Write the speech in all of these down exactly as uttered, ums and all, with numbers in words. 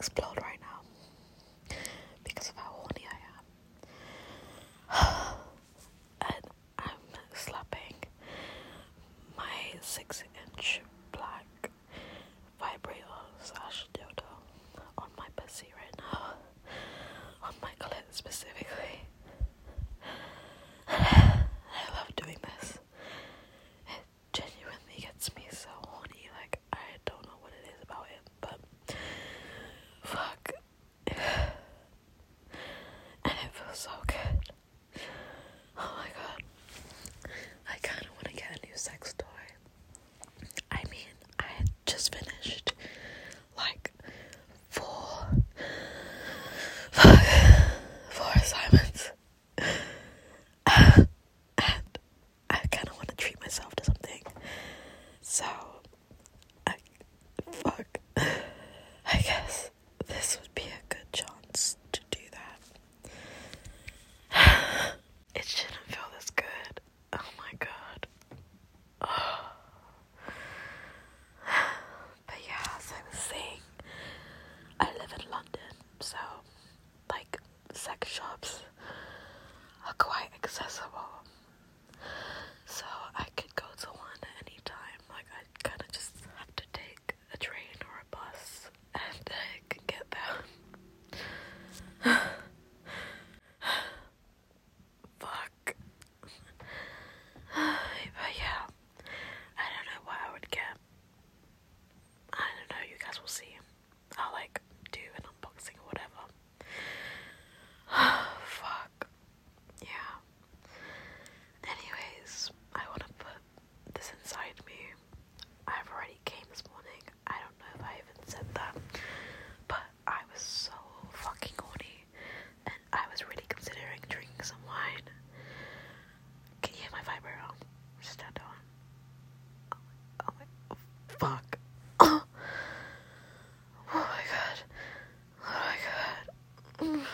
explode right now because of how horny I am. And I'm slapping my six inch black vibrator slash dildo on my pussy right now, on my clit specifically. I love doing this. It genuinely gets me so horny. Like, I don't know what it is about it, but fuck. And it feels so good. Oh my god. I kind of want to get a new sex toy. I mean, I had just finished like four, fuck, four assignments. And I kind of want to treat myself to something. So, I, fuck, I guess this would be a good chance to do that. It shouldn't feel this good. Oh my god. Oh. But yeah, as I was saying, I live in London, so like sex shops are quite accessible. So I could go to one at any time. Like, I kind of just have to take a train or a bus and I could get there. Fuck. But yeah, I don't know what I would get. I don't know, you guys will see. I'll like do an unboxing or whatever. Fuck. Yeah. Anyways, I want to put this inside me. I've already came this morning. I don't know if I even said that, but I was so fucking horny, and I was really considering drinking some wine. Can you hear my vibrator? Just turned on. Oh, oh my, oh, fuck. Oh. Oh my god. Oh my god. Mm.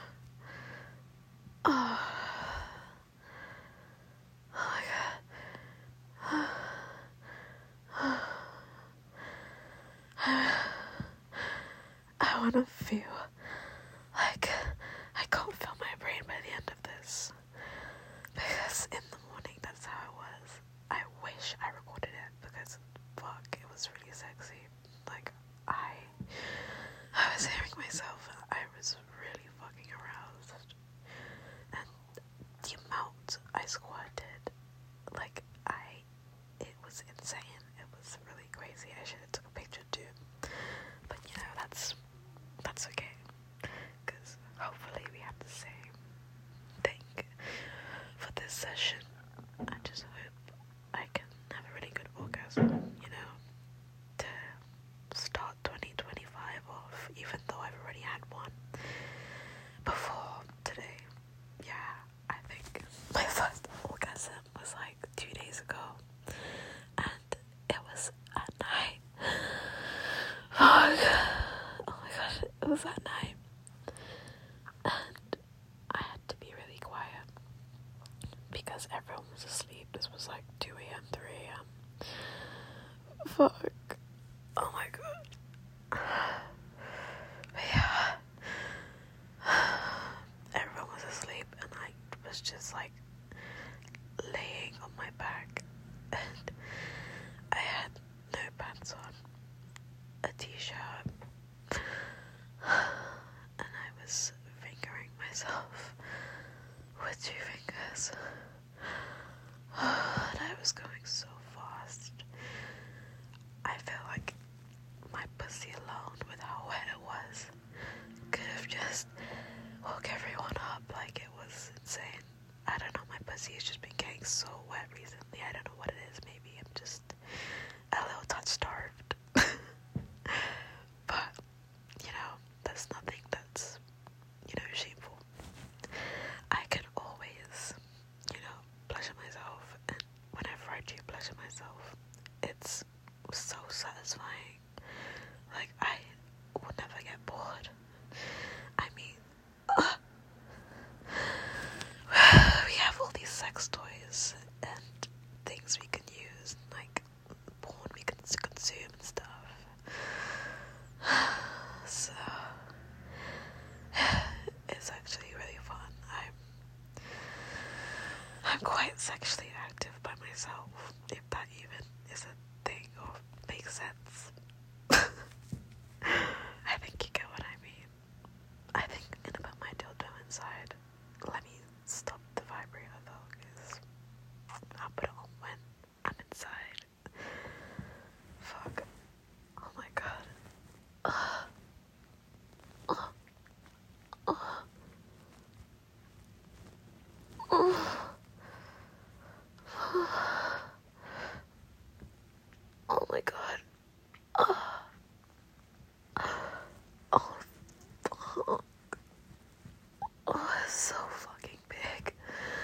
Oh. Oh my god. I want to feel like I can't feel my brain by the end of this, because in the morning that's how it was. I wish I recorded it, because fuck, it was really sexy. Like, I I was hearing myself and I was really fucking aroused, and the amount I squirted, like, I it was insane. It was really crazy. I should have took a picture too, but you know, that's that's okay, because hopefully we have the same thing for this session. I just hope I can have a really good orgasm, you know, to start twenty twenty-five off, even though I've already had one before today. Yeah, I think my first orgasm was like two days ago, and it was at night. Fuck. Oh my god, it was at night, and I had to be really quiet because everyone was asleep. This was like two a.m., three a.m. Fuck. Oh my god. But yeah. Everyone was asleep and I was just like laying on my back, and I had no pants on, a t-shirt, and I was fingering myself with two fingers, and I was going so fast. I sexually active by myself, if that even is a thing or makes sense. I think you get what I mean. I think I'm gonna put my dildo inside. Let me stop the vibrator though, because I'll put it on when I'm inside. Fuck. Oh my god. Uh, uh, uh, uh. Oh my god. Uh. Oh fuck. Oh, it's so fucking big.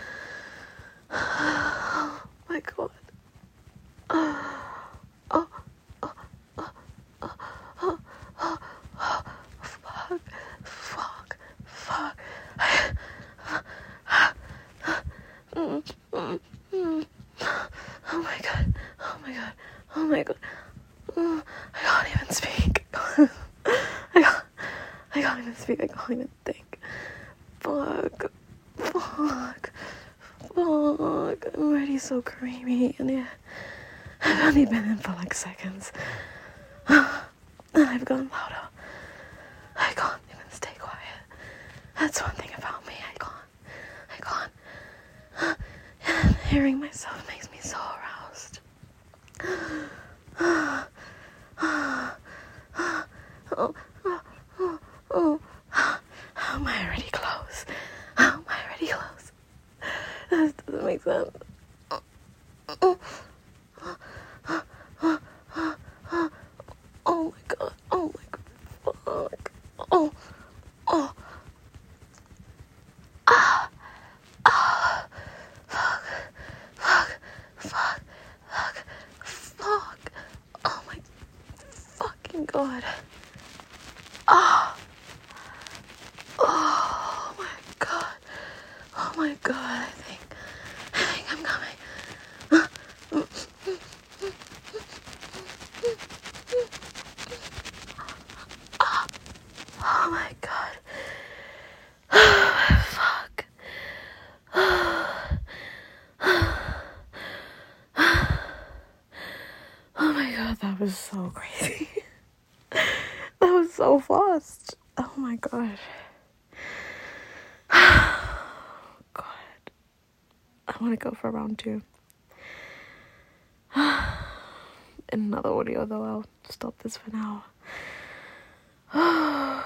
Oh my god. Oh, oh, oh, oh, oh, oh, oh, oh, fuck, fuck, fuck. Mm, mm, mm. Oh my god, oh my god, oh my god. Mm, I can't even speak. I can't, I can't even speak, I can't even think. Fuck, fuck, fuck. I'm already so creamy in here. I've only been in for like seconds. And I've gone louder. I can't even stay quiet. That's one thing about me. I can't. I can't. And hearing myself makes me so aroused. Oh, oh, oh, oh. How am I already close? How am I already close? That doesn't make sense. Oh, oh. Oh my god, oh my god, fuck, oh, oh, ah, ah, fuck, fuck, fuck, fuck, fuck, oh my fucking god, ah, oh my god, oh my god, I think, I think I'm coming. Oh my god. Fuck. Oh my god, that was so crazy. That was so fast. Oh my god. God. I want to go for round two. In another audio though, I'll stop this for now.